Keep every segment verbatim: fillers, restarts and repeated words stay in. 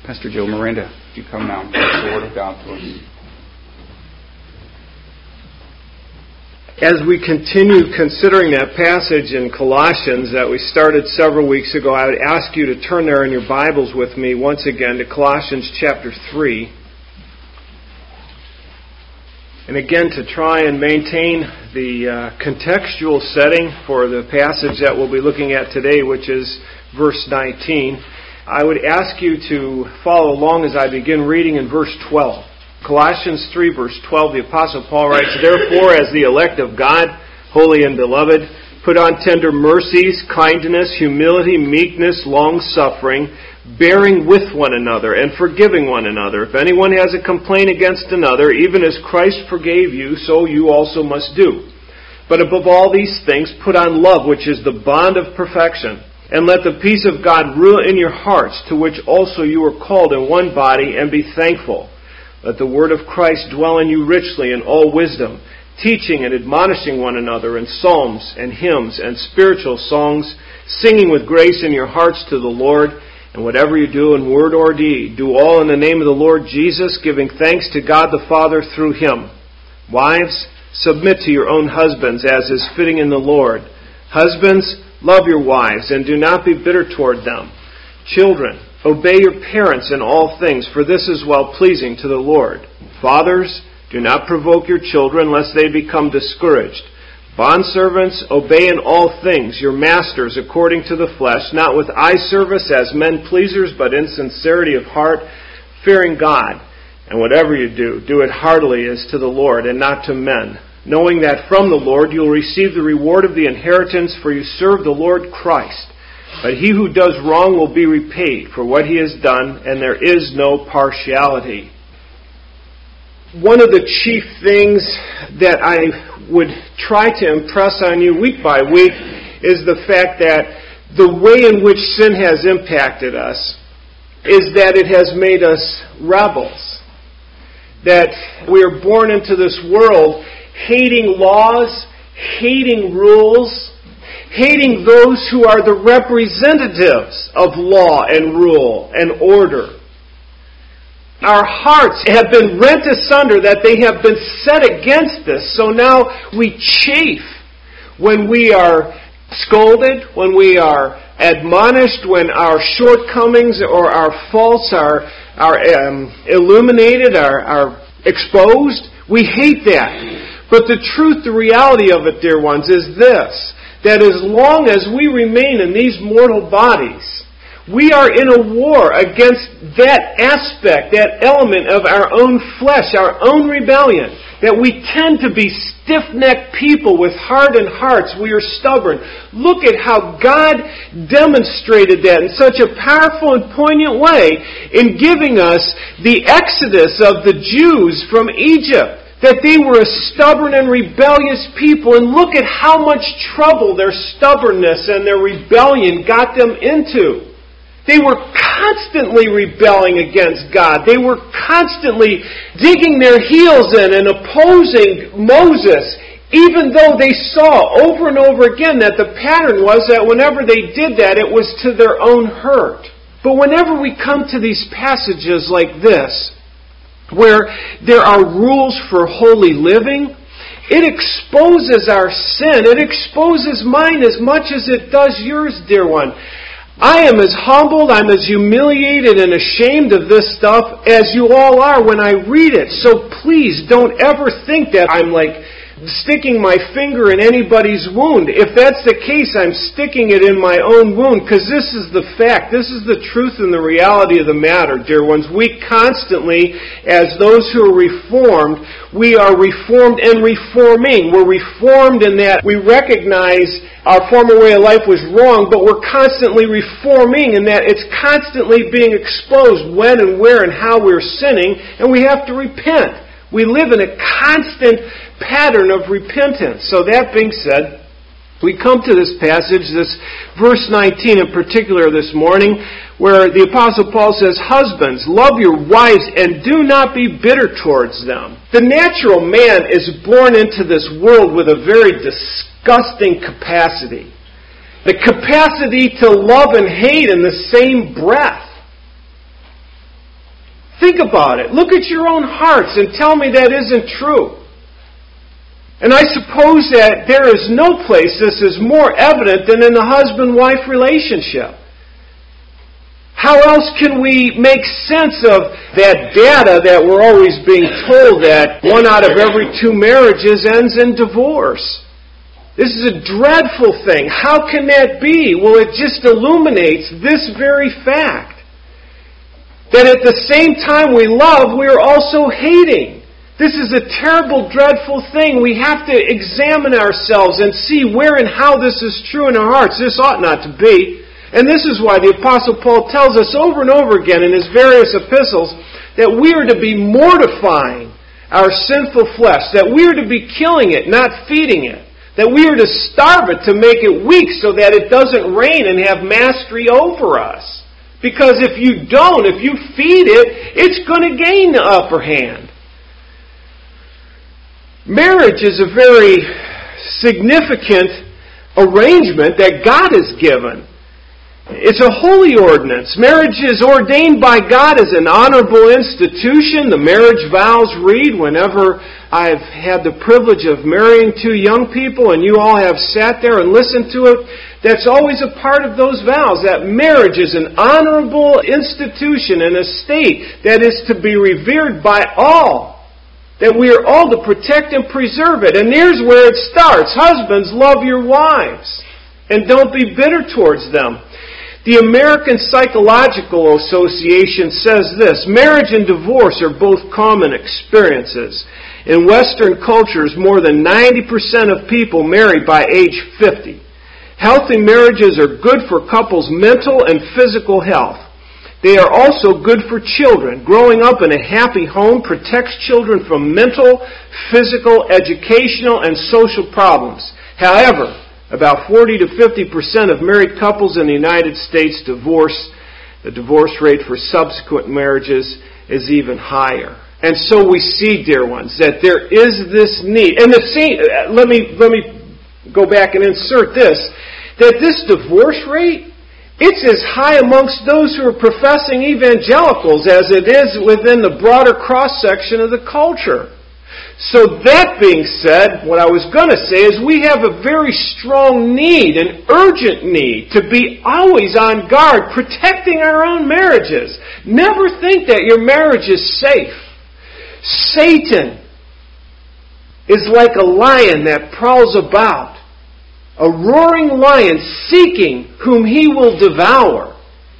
Pastor Joe Miranda, would you come now and preach the Word of God to us? As we continue considering that passage in Colossians that we started several weeks ago, I would ask you to turn there in your Bibles with me once again to Colossians chapter three. And again, to try and maintain the uh, contextual setting for the passage that we'll be looking at today, which is verse nineteen, I would ask you to follow along as I begin reading in verse twelve. Colossians three, verse twelve, the Apostle Paul writes, "Therefore, as the elect of God, holy and beloved, put on tender mercies, kindness, humility, meekness, long-suffering, bearing with one another, and forgiving one another. If anyone has a complaint against another, even as Christ forgave you, so you also must do. But above all these things, put on love, which is the bond of perfection. And let the peace of God rule in your hearts, to which also you were called in one body, and be thankful. Let the word of Christ dwell in you richly in all wisdom, teaching and admonishing one another in psalms and hymns and spiritual songs, singing with grace in your hearts to the Lord. And whatever you do in word or deed, do all in the name of the Lord Jesus, giving thanks to God the Father through Him. Wives, submit to your own husbands as is fitting in the Lord. Husbands, love your wives and do not be bitter toward them. Children, obey your parents in all things, for this is well-pleasing to the Lord. Fathers, do not provoke your children, lest they become discouraged. Bondservants, obey in all things your masters according to the flesh, not with eye service as men pleasers, but in sincerity of heart, fearing God. And whatever you do, do it heartily as to the Lord and not to men, knowing that from the Lord you will receive the reward of the inheritance, for you serve the Lord Christ. But he who does wrong will be repaid for what he has done, and there is no partiality." One of the chief things that I would try to impress on you week by week is the fact that the way in which sin has impacted us is that it has made us rebels. That we are born into this world hating laws, hating rules, hating those who are the representatives of law and rule and order. Our hearts have been rent asunder, that they have been set against this. So now we chafe when we are scolded, when we are admonished, when our shortcomings or our faults are, are um, illuminated, are, are exposed. We hate that. But the truth, the reality of it, dear ones, is this: that as long as we remain in these mortal bodies, we are in a war against that aspect, that element of our own flesh, our own rebellion. That we tend to be stiff-necked people with hardened hearts. We are stubborn. Look at how God demonstrated that in such a powerful and poignant way in giving us the exodus of the Jews from Egypt. That they were a stubborn and rebellious people, and look at how much trouble their stubbornness and their rebellion got them into. They were constantly rebelling against God. They were constantly digging their heels in and opposing Moses, even though they saw over and over again that the pattern was that whenever they did that, it was to their own hurt. But whenever we come to these passages like this, where there are rules for holy living, it exposes our sin. It exposes mine as much as it does yours, dear one. I am as humbled, I'm as humiliated and ashamed of this stuff as you all are when I read it. So please don't ever think that I'm like sticking my finger in anybody's wound. If that's the case, I'm sticking it in my own wound, because this is the fact. This is the truth and the reality of the matter, dear ones. We constantly, as those who are reformed, we are reformed and reforming. We're reformed in that we recognize our former way of life was wrong, but we're constantly reforming in that it's constantly being exposed when and where and how we're sinning, and we have to repent. We live in a constant pattern of repentance. So that being said, we come to this passage, this verse nineteen in particular this morning, where the Apostle Paul says, "Husbands, love your wives and do not be bitter towards them." The natural man is born into this world with a very disgusting capacity. The capacity to love and hate in the same breath. Think about it. Look at your own hearts and tell me that isn't true. And I suppose that there is no place this is more evident than in the husband-wife relationship. How else can we make sense of that data that we're always being told that one out of every two marriages ends in divorce? This is a dreadful thing. How can that be? Well, it just illuminates this very fact. That at the same time we love, we are also hating. This is a terrible, dreadful thing. We have to examine ourselves and see where and how this is true in our hearts. This ought not to be. And this is why the Apostle Paul tells us over and over again in his various epistles that we are to be mortifying our sinful flesh, that we are to be killing it, not feeding it, that we are to starve it to make it weak so that it doesn't reign and have mastery over us. Because if you don't, if you feed it, it's going to gain the upper hand. Marriage is a very significant arrangement that God has given. It's a holy ordinance. Marriage is ordained by God as an honorable institution. The marriage vows read whenever I've had the privilege of marrying two young people and you all have sat there and listened to it. That's always a part of those vows, that marriage is an honorable institution and a state that is to be revered by all. That we are all to protect and preserve it. And here's where it starts. Husbands, love your wives. And don't be bitter towards them. The American Psychological Association says this: marriage and divorce are both common experiences. In Western cultures, more than ninety percent of people marry by age fifty. Healthy marriages are good for couples' mental and physical health. They are also good for children. Growing up in a happy home protects children from mental, physical, educational, and social problems. However, about forty to fifty percent of married couples in the United States divorce. The divorce rate for subsequent marriages is even higher. And so we see, dear ones, that there is this need. And the see, let me let me go back and insert this: that this divorce rate, it's as high amongst those who are professing evangelicals as it is within the broader cross-section of the culture. So that being said, what I was going to say is we have a very strong need, an urgent need, to be always on guard, protecting our own marriages. Never think that your marriage is safe. Satan is like a lion that prowls about, a roaring lion seeking whom he will devour.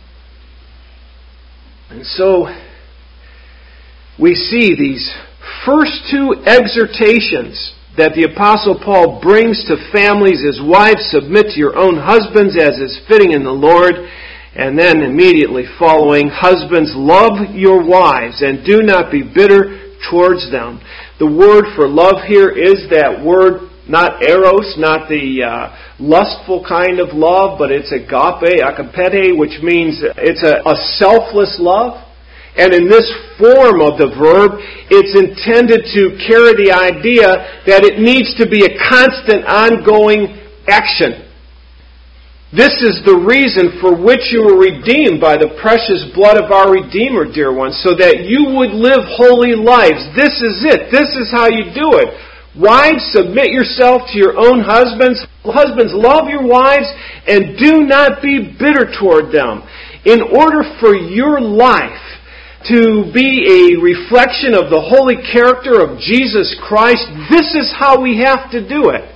And so we see these first two exhortations that the Apostle Paul brings to families as wives: submit to your own husbands as is fitting in the Lord. And then immediately following, husbands, love your wives and do not be bitter towards them. The word for love here is that word, not eros, not the uh, lustful kind of love, but it's agape, agapete, which means it's a, a selfless love. And in this form of the verb, it's intended to carry the idea that it needs to be a constant, ongoing action. This is the reason for which you were redeemed by the precious blood of our Redeemer, dear ones, so that you would live holy lives. This is it. This is how you do it. Wives, submit yourself to your own husbands. Husbands, love your wives and do not be bitter toward them. In order for your life to be a reflection of the holy character of Jesus Christ, this is how we have to do it.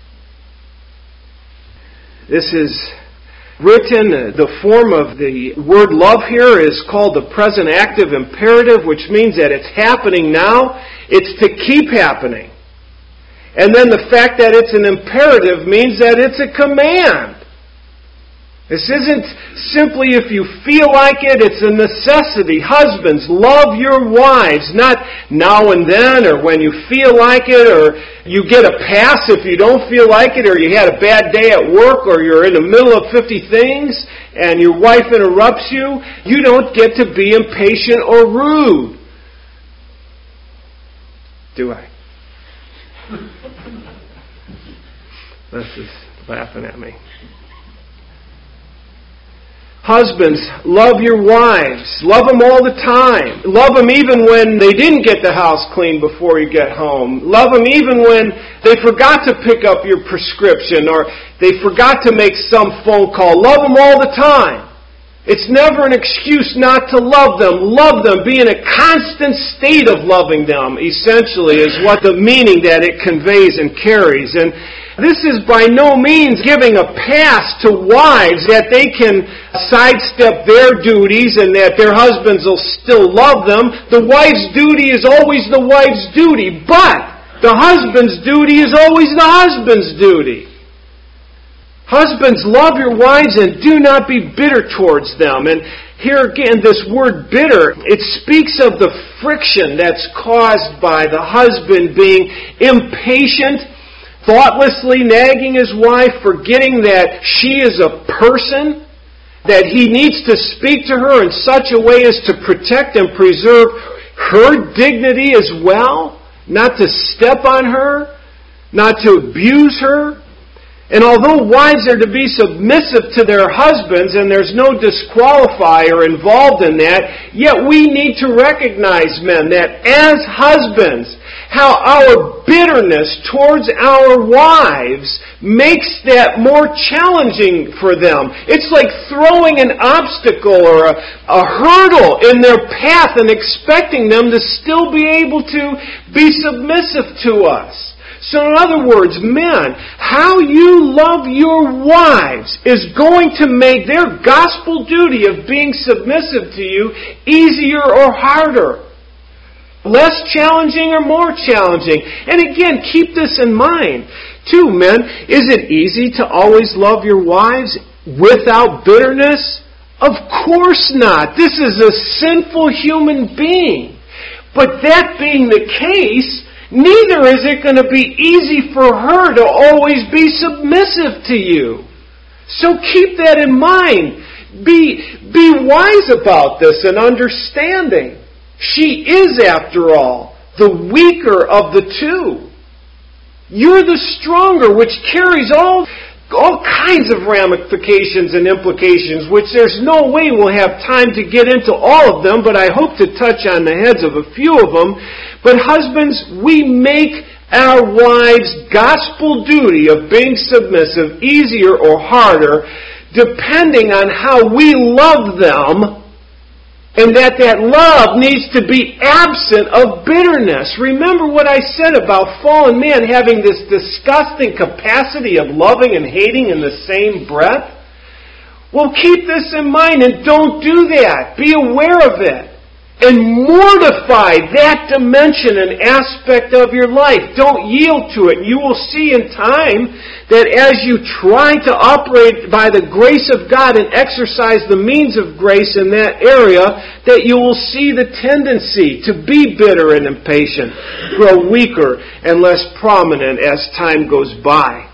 This is written, the form of the word love here is called the present active imperative, which means that it's happening now. It's to keep happening. And then the fact that it's an imperative means that it's a command. This isn't simply if you feel like it, it's a necessity. Husbands, love your wives, not now and then or when you feel like it, or you get a pass if you don't feel like it, or you had a bad day at work, or you're in the middle of fifty things and your wife interrupts you. You don't get to be impatient or rude. Do I? This is laughing at me. Husbands, love your wives. Love them all the time. Love them even when they didn't get the house clean before you get home. Love them even when they forgot to pick up your prescription or they forgot to make some phone call. Love them all the time. It's never an excuse not to love them. Love them. Be in a constant state of loving them, essentially, is what the meaning that it conveys and carries. And this is by no means giving a pass to wives that they can sidestep their duties and that their husbands will still love them. The wife's duty is always the wife's duty, but the husband's duty is always the husband's duty. Husbands, love your wives and do not be bitter towards them. And here again, this word bitter, it speaks of the friction that's caused by the husband being impatient, thoughtlessly nagging his wife, forgetting that she is a person, that he needs to speak to her in such a way as to protect and preserve her dignity as well, not to step on her, not to abuse her. And although wives are to be submissive to their husbands, and there's no disqualifier involved in that, yet we need to recognize, men, that as husbands, how our bitterness towards our wives makes that more challenging for them. It's like throwing an obstacle or a, a hurdle in their path and expecting them to still be able to be submissive to us. So in other words, men, how you love your wives is going to make their gospel duty of being submissive to you easier or harder. Less challenging or more challenging. And again, keep this in mind. Too, men, is it easy to always love your wives without bitterness? Of course not. This is a sinful human being. But that being the case, neither is it going to be easy for her to always be submissive to you. So keep that in mind. Be, be wise about this and understanding. She is, after all, the weaker of the two. You're the stronger, which carries all, all kinds of ramifications and implications, which there's no way we'll have time to get into all of them, but I hope to touch on the heads of a few of them. But husbands, we make our wives' gospel duty of being submissive easier or harder, depending on how we love them, and that that love needs to be absent of bitterness. Remember what I said about fallen man having this disgusting capacity of loving and hating in the same breath? Well, keep this in mind and don't do that. Be aware of it. And mortify that dimension and aspect of your life. Don't yield to it. You will see in time that as you try to operate by the grace of God and exercise the means of grace in that area, that you will see the tendency to be bitter and impatient grow weaker and less prominent as time goes by.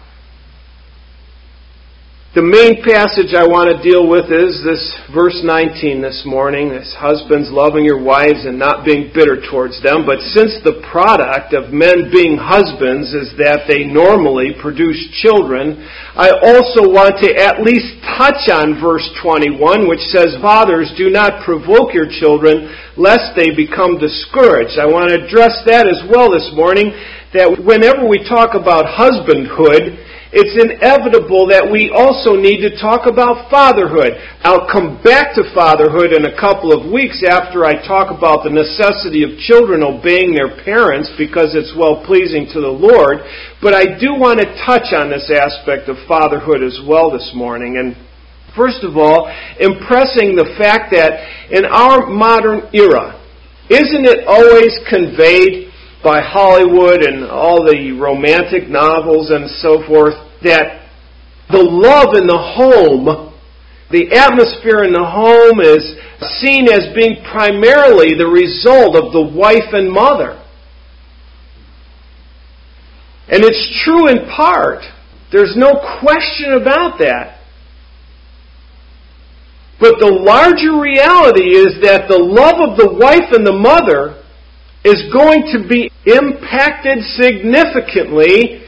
The main passage I want to deal with is this verse nineteen this morning, this husbands loving your wives and not being bitter towards them. But since the product of men being husbands is that they normally produce children, I also want to at least touch on verse twenty-one, which says, "Fathers, do not provoke your children, lest they become discouraged." I want to address that as well this morning, that whenever we talk about husbandhood, it's inevitable that we also need to talk about fatherhood. I'll come back to fatherhood in a couple of weeks after I talk about the necessity of children obeying their parents because it's well-pleasing to the Lord. But I do want to touch on this aspect of fatherhood as well this morning. And first of all, impressing the fact that in our modern era, isn't it always conveyed by Hollywood and all the romantic novels and so forth, that the love in the home, the atmosphere in the home is seen as being primarily the result of the wife and mother. And it's true in part. There's no question about that. But the larger reality is that the love of the wife and the mother is going to be impacted significantly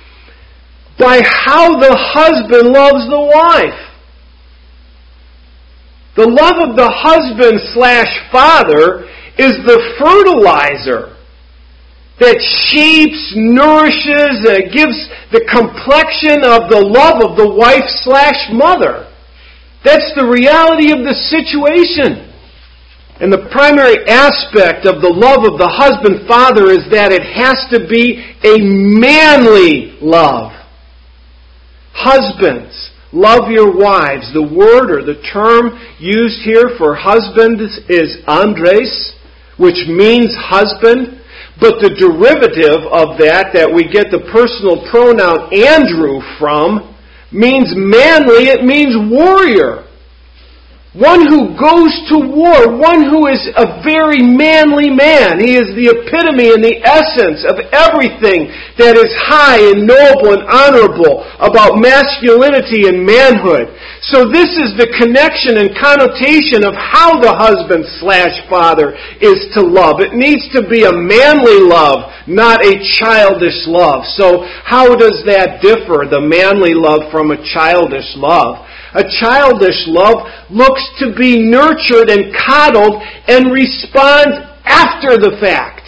by how the husband loves the wife. The love of the husband slash father is the fertilizer that shapes, nourishes, and gives the complexion of the love of the wife slash mother. That's the reality of the situation. And the primary aspect of the love of the husband-father is that it has to be a manly love. Husbands, love your wives. The word or the term used here for husband is andres, which means husband. But the derivative of that, that we get the personal pronoun Andrew from, means manly, it means warrior. One who goes to war, one who is a very manly man. He is the epitome and the essence of everything that is high and noble and honorable about masculinity and manhood. So this is the connection and connotation of how the husband slash father is to love. It needs to be a manly love, not a childish love. So how does that differ, the manly love from a childish love? A childish love looks to be nurtured and coddled and responds after the fact.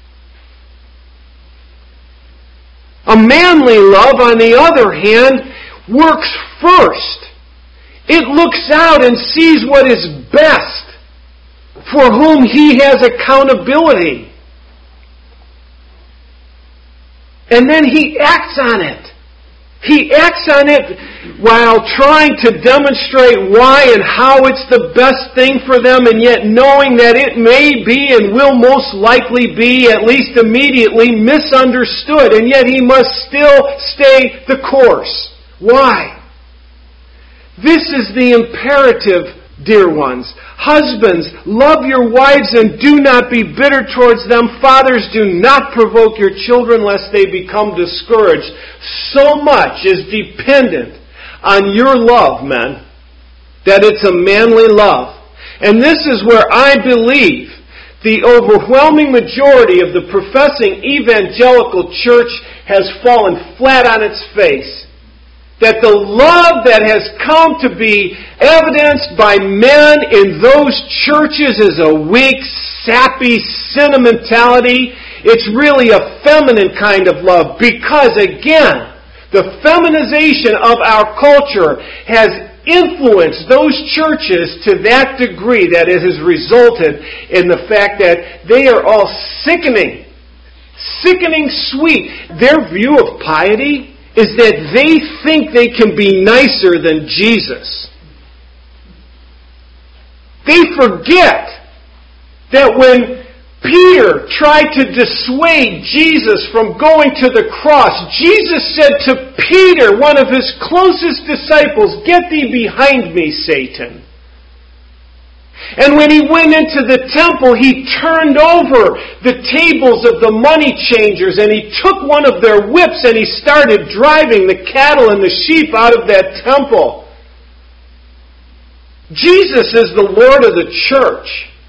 A manly love, on the other hand, works first. It looks out and sees what is best for whom he has accountability. And then he acts on it. He acts on it while trying to demonstrate why and how it's the best thing for them, and yet knowing that it may be and will most likely be, at least immediately, misunderstood. And yet he must still stay the course. Why? This is the imperative, dear ones. Husbands, love your wives and do not be bitter towards them. Fathers, do not provoke your children lest they become discouraged. So much is dependent on your love, men, that it's a manly love. And this is where I believe the overwhelming majority of the professing evangelical church has fallen flat on its face. That the love that has come to be evidenced by men in those churches is a weak, sappy sentimentality. It's really a feminine kind of love because, again, the feminization of our culture has influenced those churches to that degree that it has resulted in the fact that they are all sickening, sickening sweet. Their view of piety is that they think they can be nicer than Jesus. They forget that when Peter tried to dissuade Jesus from going to the cross, Jesus said to Peter, one of his closest disciples, "Get thee behind me, Satan." And when he went into the temple, he turned over the tables of the money changers, and he took one of their whips and he started driving the cattle and the sheep out of that temple. Jesus is the Lord of the church.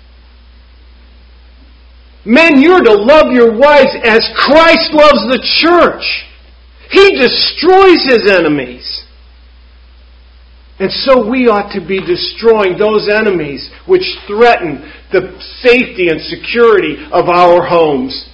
Men, you're to love your wives as Christ loves the church. He destroys his enemies. And so we ought to be destroying those enemies which threaten the safety and security of our homes.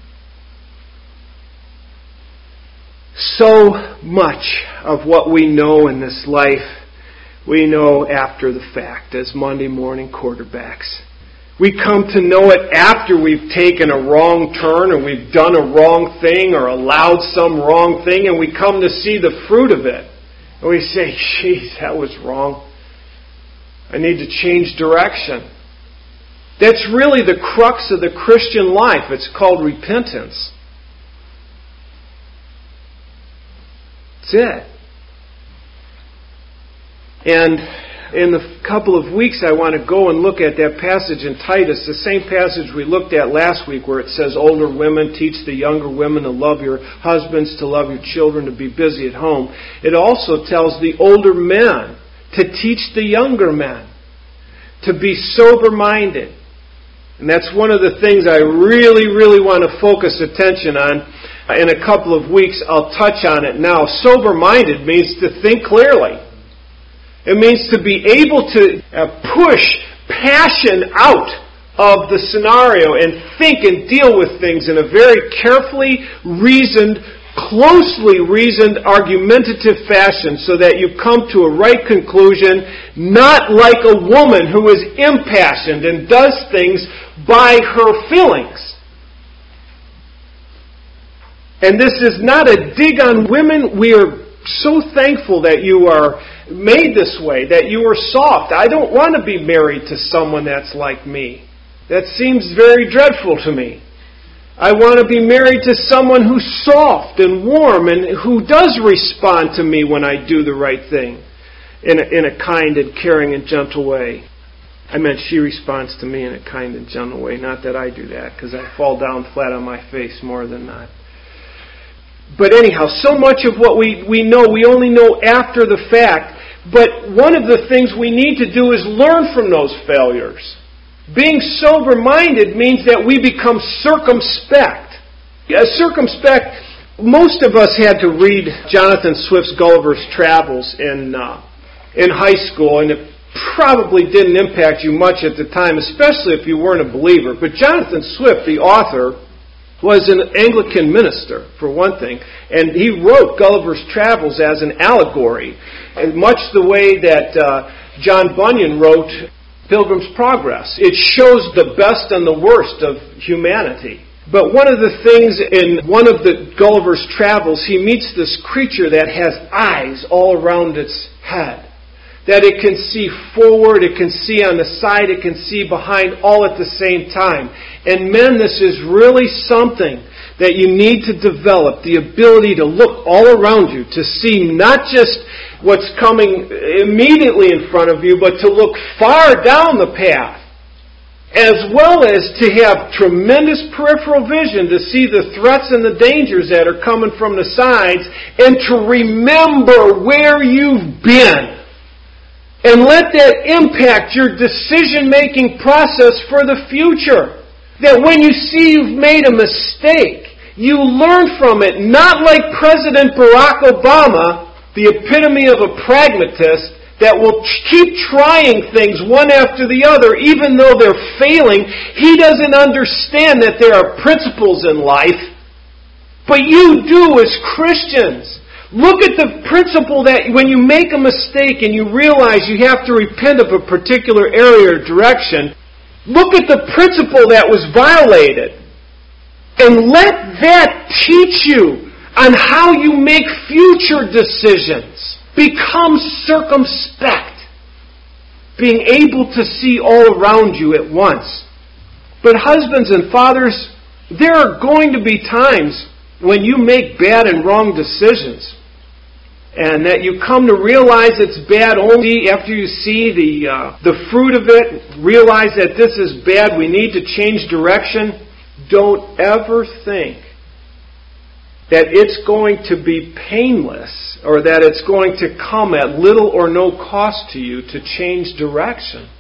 So much of what we know in this life, we know after the fact as Monday morning quarterbacks. We come to know it after we've taken a wrong turn or we've done a wrong thing or allowed some wrong thing, and we come to see the fruit of it. And we say, geez, that was wrong. I need to change direction. That's really the crux of the Christian life. It's called repentance. That's it. And in a couple of weeks, I want to go and look at that passage in Titus, the same passage we looked at last week where it says, older women, teach the younger women to love your husbands, to love your children, to be busy at home. It also tells the older men to teach the younger men to be sober-minded. And that's one of the things I really, really want to focus attention on. In a couple of weeks, I'll touch on it now. Sober-minded means to think clearly. It means to be able to uh, push passion out of the scenario and think and deal with things in a very carefully reasoned, closely reasoned, argumentative fashion so that you come to a right conclusion, not like a woman who is impassioned and does things by her feelings. And this is not a dig on women. We are so thankful that you are made this way, that you are soft. I don't want to be married to someone that's like me. That seems very dreadful to me. I want to be married to someone who's soft and warm and who does respond to me when I do the right thing in a, in a kind and caring and gentle way. I meant she responds to me in a kind and gentle way, not that I do that, because I fall down flat on my face more than not. But anyhow, so much of what we, we know, we only know after the fact. But one of the things we need to do is learn from those failures. Being sober-minded means that we become circumspect. Yeah, circumspect, most of us had to read Jonathan Swift's Gulliver's Travels in, uh, in high school, and it probably didn't impact you much at the time, especially if you weren't a believer. But Jonathan Swift, the author, was an Anglican minister, for one thing, and he wrote Gulliver's Travels as an allegory, and much the way that uh, John Bunyan wrote Pilgrim's Progress. It shows the best and the worst of humanity. But one of the things in one of the Gulliver's Travels, he meets this creature that has eyes all around its head. That it can see forward, it can see on the side, it can see behind, all at the same time. And men, this is really something that you need to develop, the ability to look all around you, to see not just what's coming immediately in front of you, but to look far down the path, as well as to have tremendous peripheral vision to see the threats and the dangers that are coming from the sides, and to remember where you've been. And let that impact your decision-making process for the future. That when you see you've made a mistake, you learn from it, not like President Barack Obama, the epitome of a pragmatist, that will keep trying things one after the other, even though they're failing. He doesn't understand that there are principles in life. But you do as Christians. Look at the principle that when you make a mistake and you realize you have to repent of a particular area or direction, look at the principle that was violated. And let that teach you on how you make future decisions. Become circumspect. Being able to see all around you at once. But husbands and fathers, there are going to be times when you make bad and wrong decisions. And that you come to realize it's bad only after you see the uh, the fruit of it, realize that this is bad, we need to change direction. Don't ever think that it's going to be painless or that it's going to come at little or no cost to you to change direction.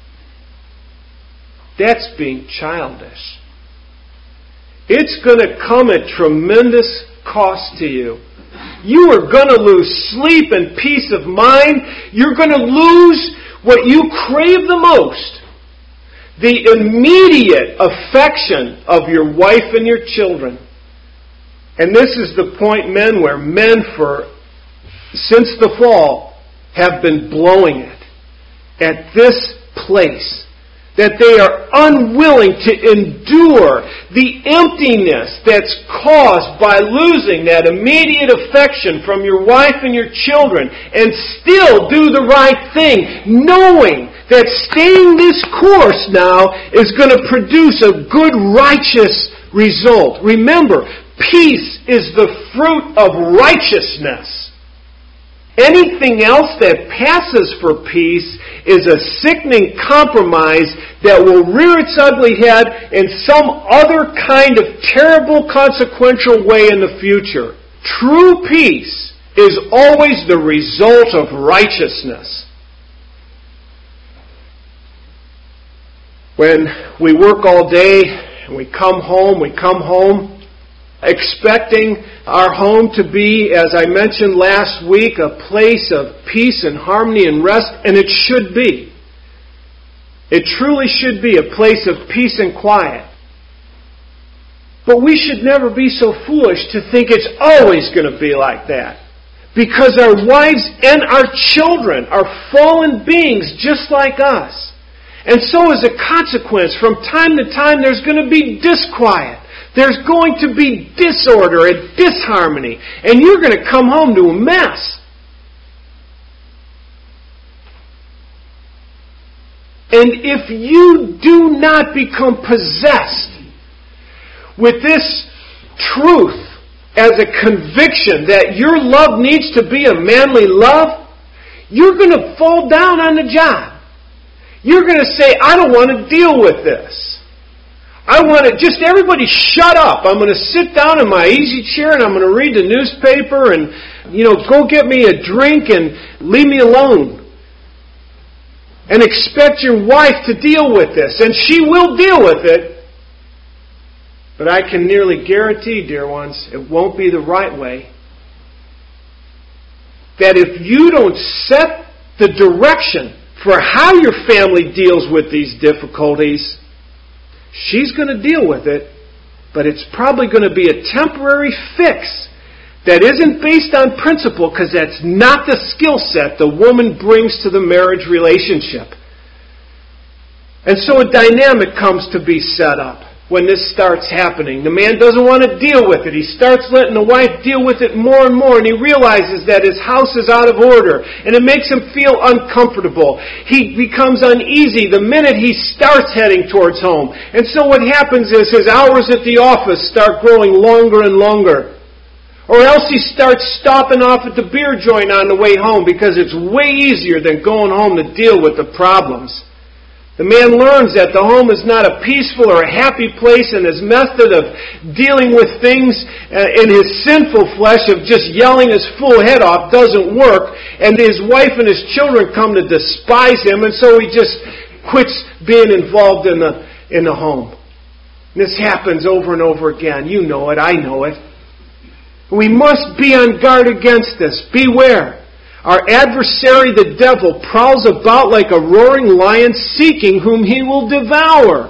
That's being childish. It's going to come at tremendous cost to you. You are going to lose sleep and peace of mind. You're going to lose what you crave the most. The immediate affection of your wife and your children. And this is the point, men, where men for, since the fall, have been blowing it. At this place. That they are unwilling to endure the emptiness that's caused by losing that immediate affection from your wife and your children, and still do the right thing, knowing that staying this course now is going to produce a good, righteous result. Remember, peace is the fruit of righteousness. Anything else that passes for peace is a sickening compromise that will rear its ugly head in some other kind of terrible consequential way in the future. True peace is always the result of righteousness. When we work all day and we come home, we come home expecting our home to be, as I mentioned last week, a place of peace and harmony and rest, and it should be. It truly should be a place of peace and quiet. But we should never be so foolish to think it's always going to be like that. Because our wives and our children are fallen beings just like us. And so as a consequence, from time to time there's going to be disquiet. There's going to be disorder and disharmony. And you're going to come home to a mess. And if you do not become possessed with this truth as a conviction that your love needs to be a manly love, you're going to fall down on the job. You're going to say, I don't want to deal with this. I want to, just everybody shut up. I'm going to sit down in my easy chair and I'm going to read the newspaper and, you know, go get me a drink and leave me alone. And expect your wife to deal with this. And she will deal with it. But I can nearly guarantee, dear ones, it won't be the right way. That if you don't set the direction for how your family deals with these difficulties, she's going to deal with it, but it's probably going to be a temporary fix that isn't based on principle, because that's not the skill set the woman brings to the marriage relationship. And so a dynamic comes to be set up when this starts happening. The man doesn't want to deal with it. He starts letting the wife deal with it more and more, and he realizes that his house is out of order, and it makes him feel uncomfortable. He becomes uneasy the minute he starts heading towards home. And so what happens is his hours at the office start growing longer and longer. Or else he starts stopping off at the beer joint on the way home because it's way easier than going home to deal with the problems. The man learns that the home is not a peaceful or a happy place, and his method of dealing with things in his sinful flesh of just yelling his full head off doesn't work, and his wife and his children come to despise him, and so he just quits being involved in the, in the home. And this happens over and over again. You know it, I know it. We must be on guard against this. Beware. Our adversary, the devil, prowls about like a roaring lion, seeking whom he will devour.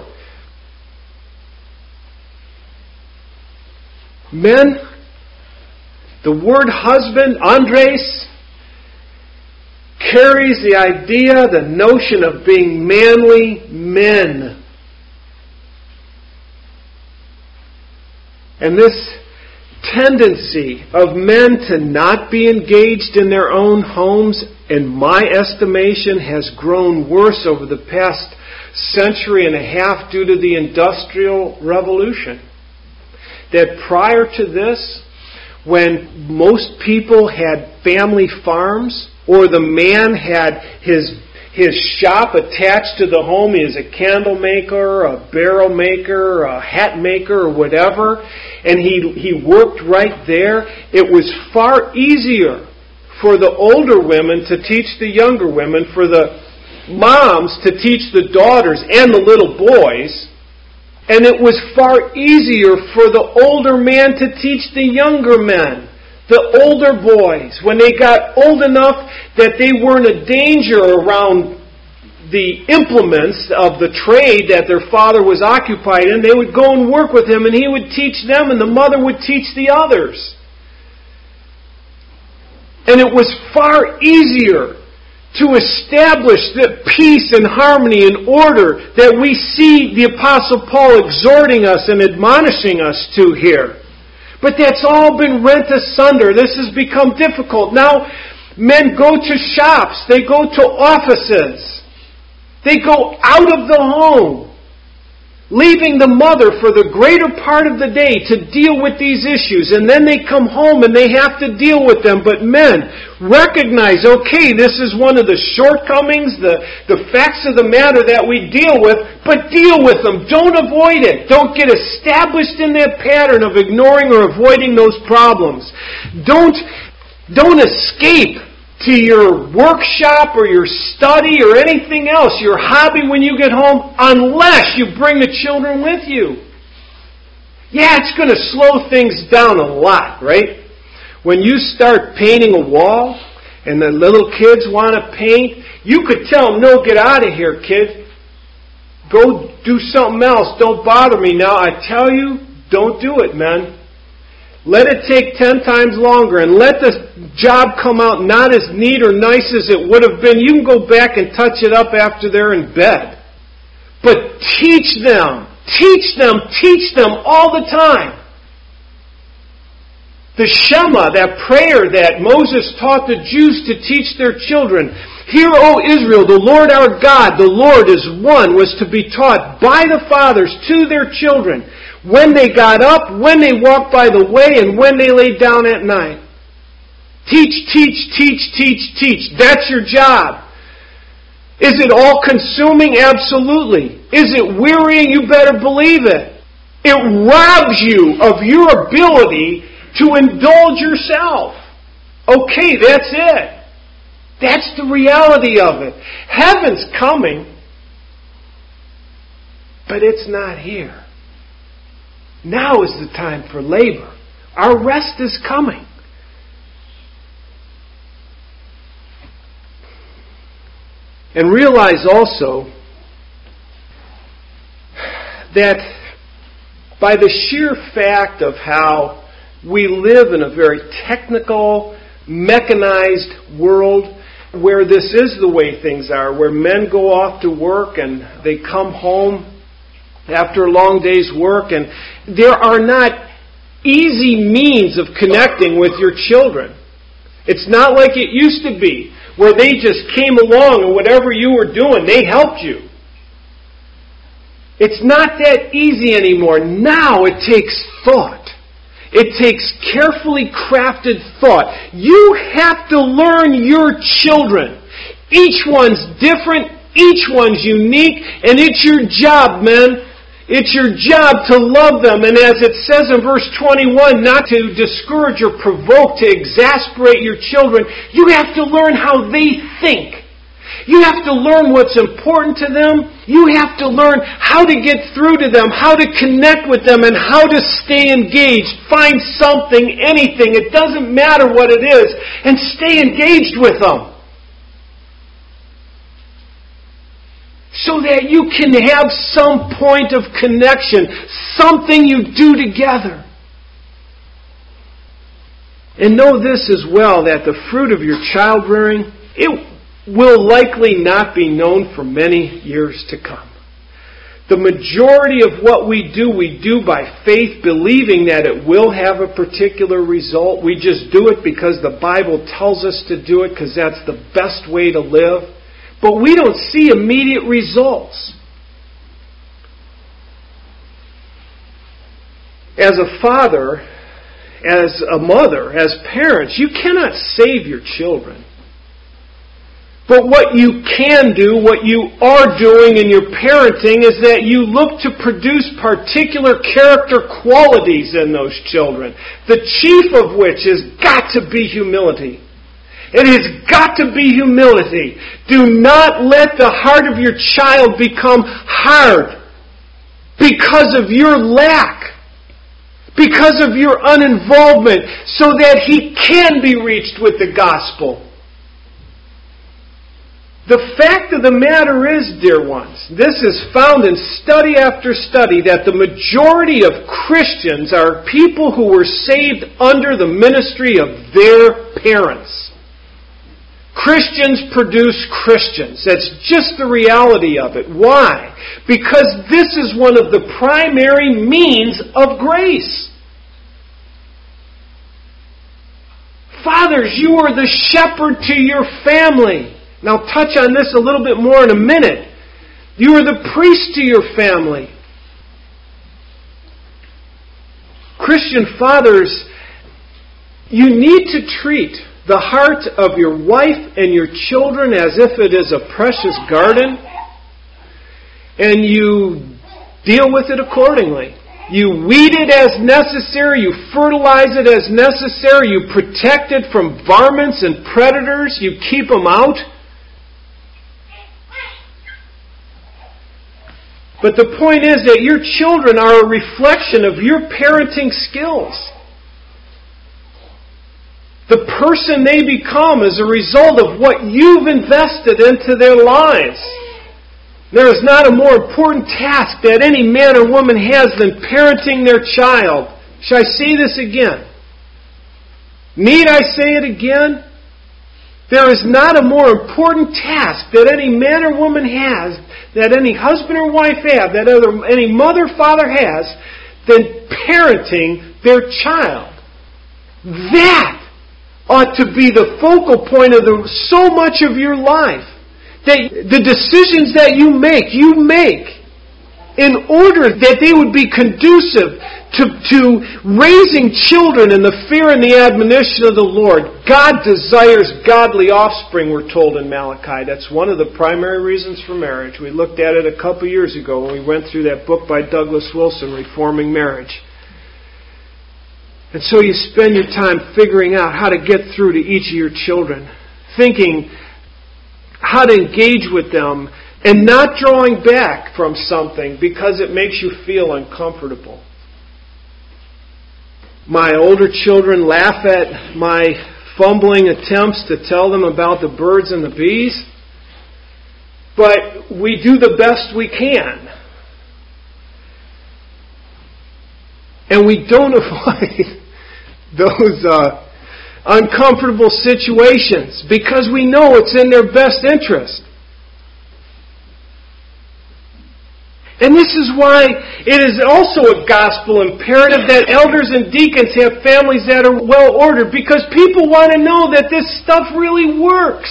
Men, the word husband, andres, carries the idea, the notion of being manly men. And this tendency of men to not be engaged in their own homes, in my estimation, has grown worse over the past century and a half due to the Industrial Revolution. That prior to this, when most people had family farms, or the man had his his shop attached to the home, he is a candle maker, a barrel maker, a hat maker, or whatever, and he, he worked right there, it was far easier for the older women to teach the younger women, for the moms to teach the daughters and the little boys, and it was far easier for the older man to teach the younger men. The older boys, when they got old enough that they weren't a danger around the implements of the trade that their father was occupied in, they would go and work with him, and he would teach them, and the mother would teach the others. And it was far easier to establish the peace and harmony and order that we see the Apostle Paul exhorting us and admonishing us to here. But that's all been rent asunder. This has become difficult. Now, men go to shops. They go to offices. They go out of the home, leaving the mother for the greater part of the day to deal with these issues. And then they come home and they have to deal with them. But men, recognize, okay, this is one of the shortcomings, the, the facts of the matter that we deal with, but deal with them. Don't avoid it. Don't get established in that pattern of ignoring or avoiding those problems. Don't, don't escape to your workshop or your study or anything else, your hobby when you get home, unless you bring the children with you. Yeah, it's going to slow things down a lot, right? When you start painting a wall and the little kids want to paint, you could tell them, no, get out of here, kid. Go do something else. Don't bother me now. I tell you, don't do it, man. Let it take ten times longer and let the job come out not as neat or nice as it would have been. You can go back and touch it up after they're in bed. But teach them, teach them, teach them all the time. The Shema, that prayer that Moses taught the Jews to teach their children. Hear, O Israel, the Lord our God, the Lord is one, was to be taught by the fathers to their children when they got up, when they walked by the way, and when they laid down at night. Teach, teach, teach, teach, teach. That's your job. Is it all-consuming? Absolutely. Is it wearying? You better believe it. It robs you of your ability to indulge yourself. Okay, that's it. That's the reality of it. Heaven's coming, but it's not here. Now is the time for labor. Our rest is coming. And realize also that by the sheer fact of how we live in a very technical, mechanized world where this is the way things are, where men go off to work and they come home after a long day's work, and there are not easy means of connecting with your children. It's not like it used to be, where they just came along and whatever you were doing, they helped you. It's not that easy anymore. Now it takes thought. It takes carefully crafted thought. You have to learn your children. Each one's different, each one's unique, and it's your job, men. It's your job to love them, and as it says in verse twenty-one, not to discourage or provoke, to exasperate your children. You have to learn how they think. You have to learn what's important to them. You have to learn how to get through to them, how to connect with them, and how to stay engaged. Find something, anything, it doesn't matter what it is, and stay engaged with them. So that you can have some point of connection, something you do together. And know this as well, that the fruit of your child rearing, it will likely not be known for many years to come. The majority of what we do, we do by faith, believing that it will have a particular result. We just do it because the Bible tells us to do it, because that's the best way to live. But we don't see immediate results. As a father, as a mother, as parents, you cannot save your children. But what you can do, what you are doing in your parenting, is that you look to produce particular character qualities in those children. The chief of which has got to be humility. It has got to be humility. Do not let the heart of your child become hard because of your lack, because of your uninvolvement, so that he can be reached with the gospel. The fact of the matter is, dear ones, this is found in study after study, that the majority of Christians are people who were saved under the ministry of their parents. Christians produce Christians. That's just the reality of it. Why? Because this is one of the primary means of grace. Fathers, you are the shepherd to your family. And I'll touch on this a little bit more in a minute. You are the priest to your family. Christian fathers, you need to treat the heart of your wife and your children as if it is a precious garden, and you deal with it accordingly. You weed it as necessary, you fertilize it as necessary, you protect it from varmints and predators, you keep them out. But the point is that your children are a reflection of your parenting skills. The person they become is a result of what you've invested into their lives. There is not a more important task that any man or woman has than parenting their child. Shall I say this again? Need I say it again? There is not a more important task that any man or woman has, that any husband or wife have, that other, any mother or father has, than parenting their child. That ought to be the focal point of the, so much of your life. That the decisions that you make, you make in order that they would be conducive to, to raising children in the fear and the admonition of the Lord. God desires godly offspring, we're told in Malachi. That's one of the primary reasons for marriage. We looked at it a couple years ago when we went through that book by Douglas Wilson, Reforming Marriage. And so you spend your time figuring out how to get through to each of your children, thinking how to engage with them, and not drawing back from something because it makes you feel uncomfortable. My older children laugh at my fumbling attempts to tell them about the birds and the bees, but we do the best we can. And we don't avoid those uh, uncomfortable situations because we know it's in their best interest. And this is why it is also a gospel imperative that elders and deacons have families that are well ordered, because people want to know that this stuff really works.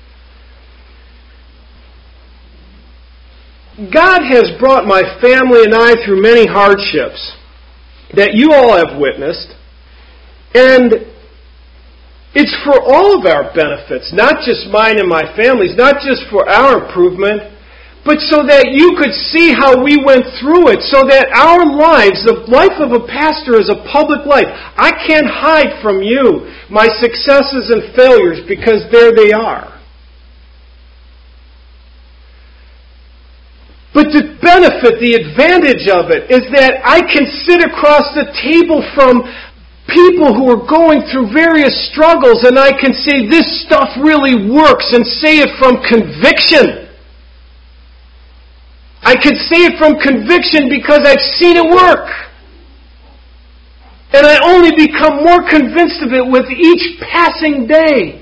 God has brought my family and I through many hardships that you all have witnessed, and it's for all of our benefits, not just mine and my family's, not just for our improvement, but so that you could see how we went through it, so that our lives, the life of a pastor is a public life. I can't hide from you my successes and failures because there they are. But the benefit, the advantage of it, is that I can sit across the table from people who are going through various struggles, and I can say this stuff really works, and say it from conviction. I can say it from conviction because I've seen it work. And I only become more convinced of it with each passing day.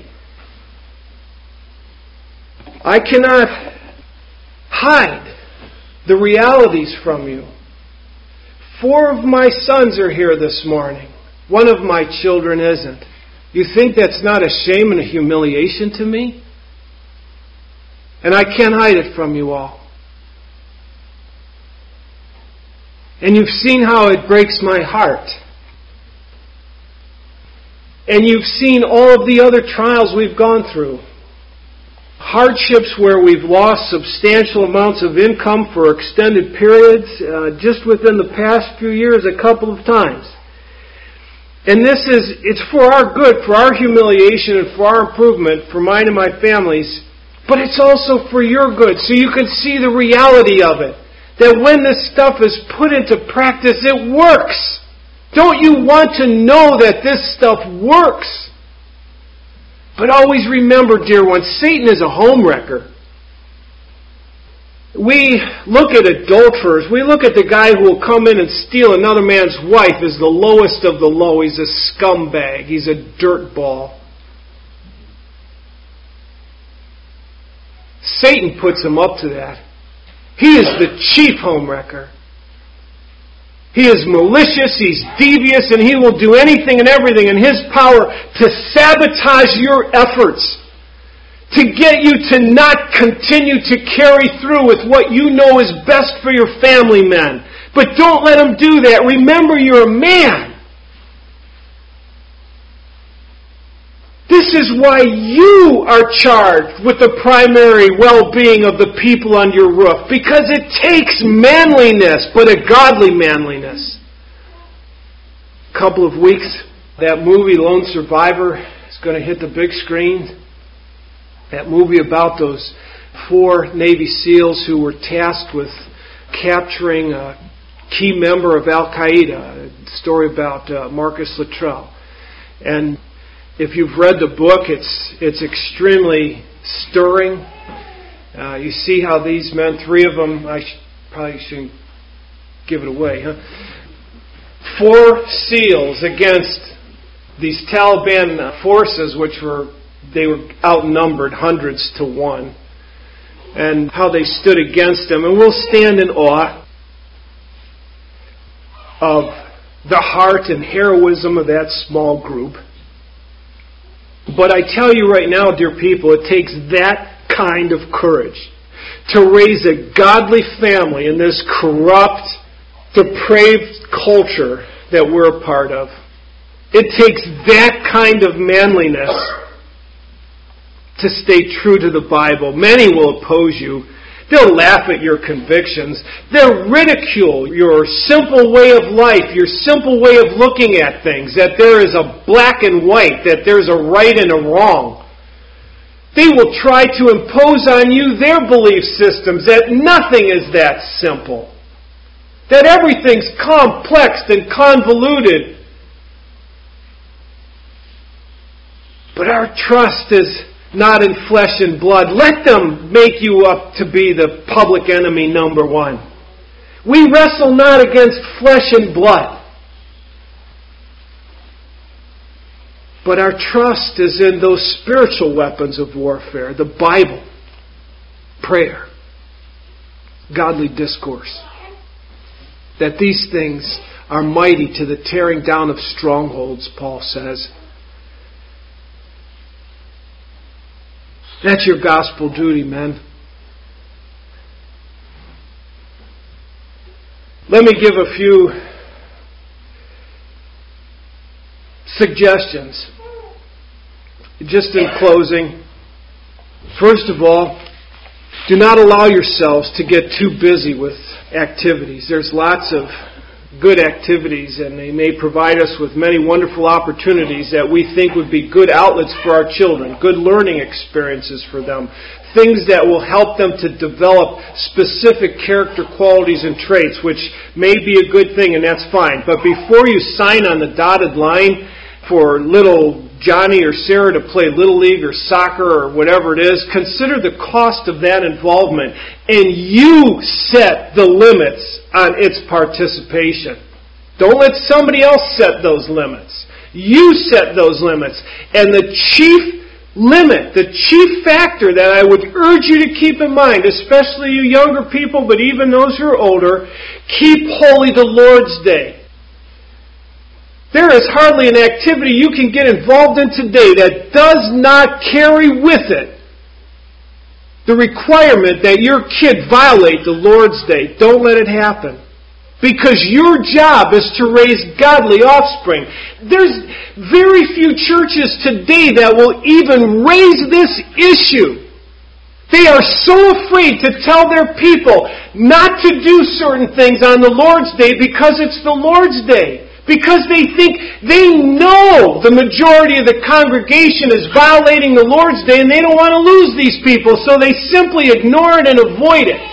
I cannot hide the realities from you. Four of my sons are here this morning. One of my children isn't. You think that's not a shame and a humiliation to me? And I can't hide it from you all. And you've seen how it breaks my heart. And you've seen all of the other trials we've gone through. Hardships where we've lost substantial amounts of income for extended periods, uh, just within the past few years a couple of times. And this is, it's for our good, for our humiliation and for our improvement, for mine and my family's, but it's also for your good, so you can see the reality of it. That when this stuff is put into practice, it works. Don't you want to know that this stuff works? But always remember, dear ones, Satan is a homewrecker. We look at adulterers. We look at the guy who will come in and steal another man's wife as the lowest of the low. He's a scumbag. He's a dirtball. Satan puts him up to that. He is the chief homewrecker. He is malicious, he's devious, and he will do anything and everything in his power to sabotage your efforts, to get you to not continue to carry through with what you know is best for your family men. But don't let him do that. Remember, you're a man. This is why you are charged with the primary well-being of the people under your roof. Because it takes manliness, but a godly manliness. A couple of weeks, that movie Lone Survivor is going to hit the big screen. That movie about those four Navy SEALs who were tasked with capturing a key member of Al-Qaeda, a story about uh, Marcus Luttrell. And if you've read the book, it's it's extremely stirring. Uh, you see how these men, three of them, I sh- probably shouldn't give it away, huh? Four SEALs against these Taliban forces, which were, they were outnumbered hundreds to one, and how they stood against them. And we'll stand in awe of the heart and heroism of that small group. But I tell you right now, dear people, it takes that kind of courage to raise a godly family in this corrupt, depraved culture that we're a part of. It takes that kind of manliness to stay true to the Bible. Many will oppose you. They'll laugh at your convictions. They'll ridicule your simple way of life, your simple way of looking at things, that there is a black and white, that there's a right and a wrong. They will try to impose on you their belief systems, that nothing is that simple, that everything's complex and convoluted. But our trust is not in flesh and blood. Let them make you up to be the public enemy number one. We wrestle not against flesh and blood, but our trust is in those spiritual weapons of warfare, the Bible, prayer, godly discourse. That these things are mighty to the tearing down of strongholds, Paul says. That's your gospel duty, men. Let me give a few suggestions. Just in closing, first of all, do not allow yourselves to get too busy with activities. There's lots of good activities, and they may provide us with many wonderful opportunities that we think would be good outlets for our children, good learning experiences for them, things that will help them to develop specific character qualities and traits, which may be a good thing, and that's fine. But before you sign on the dotted line for little Johnny or Sarah to play Little League or soccer or whatever it is, consider the cost of that involvement, and you set the limits on its participation. Don't let somebody else set those limits. You set those limits. And the chief limit, the chief factor that I would urge you to keep in mind, especially you younger people, but even those who are older, keep holy the Lord's Day. There is hardly an activity you can get involved in today that does not carry with it the requirement that your kid violate the Lord's Day. Don't let it happen. Because your job is to raise godly offspring. There's very few churches today that will even raise this issue. They are so afraid to tell their people not to do certain things on the Lord's Day because it's the Lord's Day. Because they think they know the majority of the congregation is violating the Lord's Day and they don't want to lose these people, so they simply ignore it and avoid it.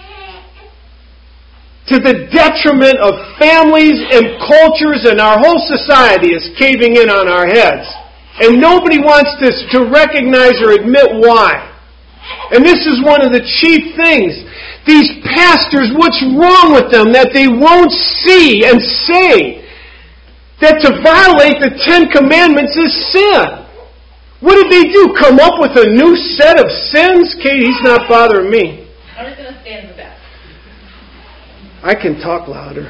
To the detriment of families and cultures, and our whole society is caving in on our heads. And nobody wants to, to recognize or admit why. And this is one of the chief things. These pastors, what's wrong with them that they won't see and say that to violate the Ten Commandments is sin? What did they do? Come up with a new set of sins? Katie's not bothering me. I'm just going to stand in the back. I can talk louder.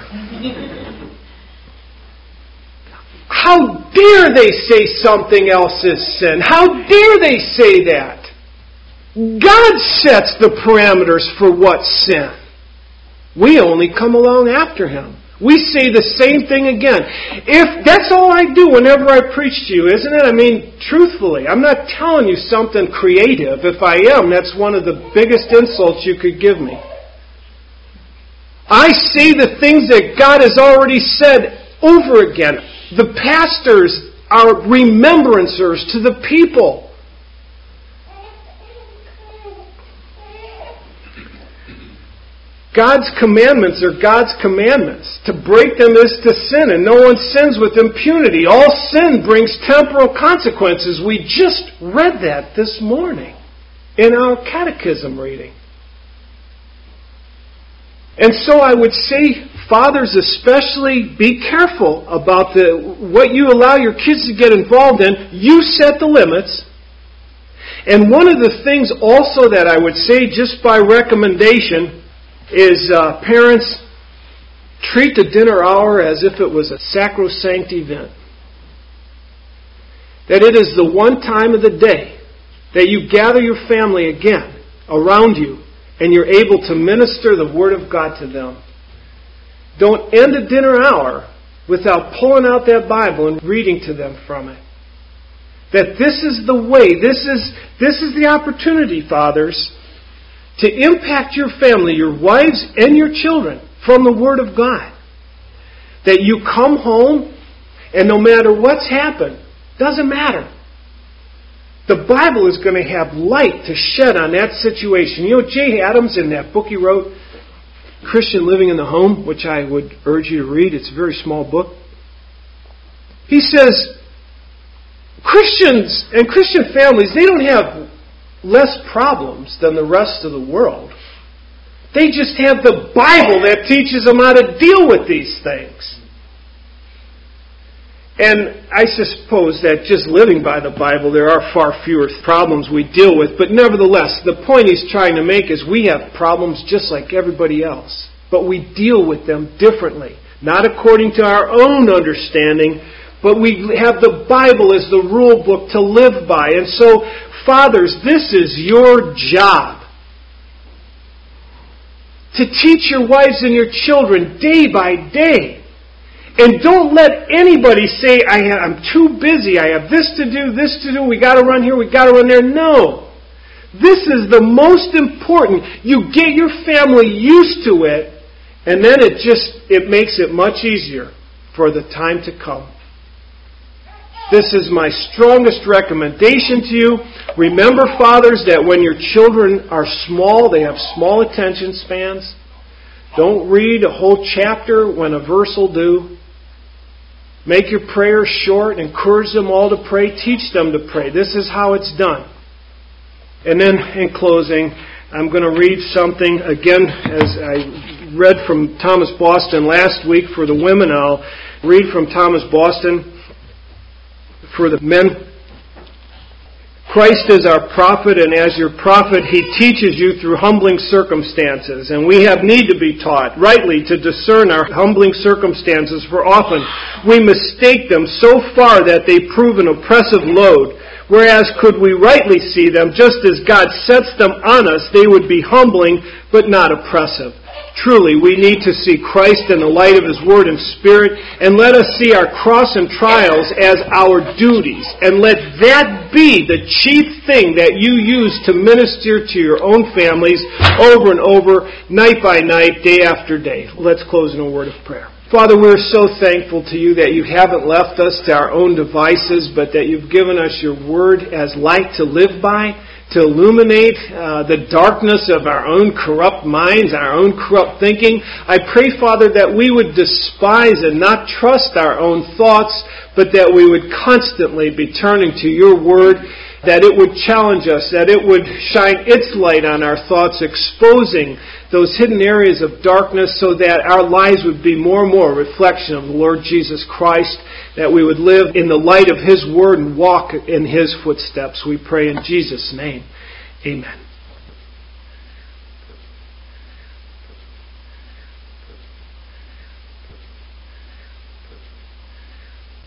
How dare they say something else is sin? How dare they say that? God sets the parameters for what's sin. We only come along after Him. We say the same thing again. If that's all I do whenever I preach to you, isn't it? I mean, truthfully, I'm not telling you something creative. If I am, that's one of the biggest insults you could give me. I say the things that God has already said over again. The pastors are remembrancers to the people. God's commandments are God's commandments. To break them is to sin, and no one sins with impunity. All sin brings temporal consequences. We just read that this morning in our catechism reading. And so I would say, fathers especially, be careful about the what you allow your kids to get involved in. You set the limits. And one of the things also that I would say, just by recommendation, is uh, parents, treat the dinner hour as if it was a sacrosanct event. That it is the one time of the day that you gather your family again around you and you're able to minister the Word of God to them. Don't end a dinner hour without pulling out that Bible and reading to them from it. That this is the way, this is, this is the opportunity, fathers, to impact your family, your wives and your children from the Word of God. That you come home and no matter what's happened, doesn't matter. The Bible is going to have light to shed on that situation. You know, Jay Adams, in that book he wrote, Christian Living in the Home, which I would urge you to read. It's a very small book. He says, Christians and Christian families, they don't have less problems than the rest of the world. They just have the Bible that teaches them how to deal with these things. And I suppose that just living by the Bible, there are far fewer problems we deal with. But nevertheless, the point he's trying to make is we have problems just like everybody else. But we deal with them differently. Not according to our own understanding, but we have the Bible as the rule book to live by. And so, fathers, this is your job. To teach your wives and your children day by day. And don't let anybody say, I am too busy, I have this to do, this to do, we got to run here, we got to run there. No. This is the most important. You get your family used to it, and then it just, it makes it much easier for the time to come. This is my strongest recommendation to you. Remember, fathers, that when your children are small, they have small attention spans. Don't read a whole chapter when a verse will do. Make your prayers short. Encourage them all to pray. Teach them to pray. This is how it's done. And then, in closing, I'm going to read something, again, as I read from Thomas Boston last week for the women. I'll read from Thomas Boston for the men. Christ is our prophet, and as your prophet, He teaches you through humbling circumstances. And we have need to be taught rightly to discern our humbling circumstances, for often we mistake them so far that they prove an oppressive load. Whereas could we rightly see them, just as God sets them on us, they would be humbling but not oppressive. Truly, we need to see Christ in the light of His Word and Spirit, and let us see our cross and trials as our duties. And let that be the chief thing that you use to minister to your own families over and over, night by night, day after day. Let's close in a word of prayer. Father, we're so thankful to You that You haven't left us to our own devices, but that You've given us Your Word as light to live by, to illuminate uh, the darkness of our own corrupt minds, our own corrupt thinking. I pray, Father, that we would despise and not trust our own thoughts, but that we would constantly be turning to Your Word, that it would challenge us, that it would shine its light on our thoughts, exposing those hidden areas of darkness so that our lives would be more and more a reflection of the Lord Jesus Christ, that we would live in the light of His Word and walk in His footsteps. We pray in Jesus' name. Amen.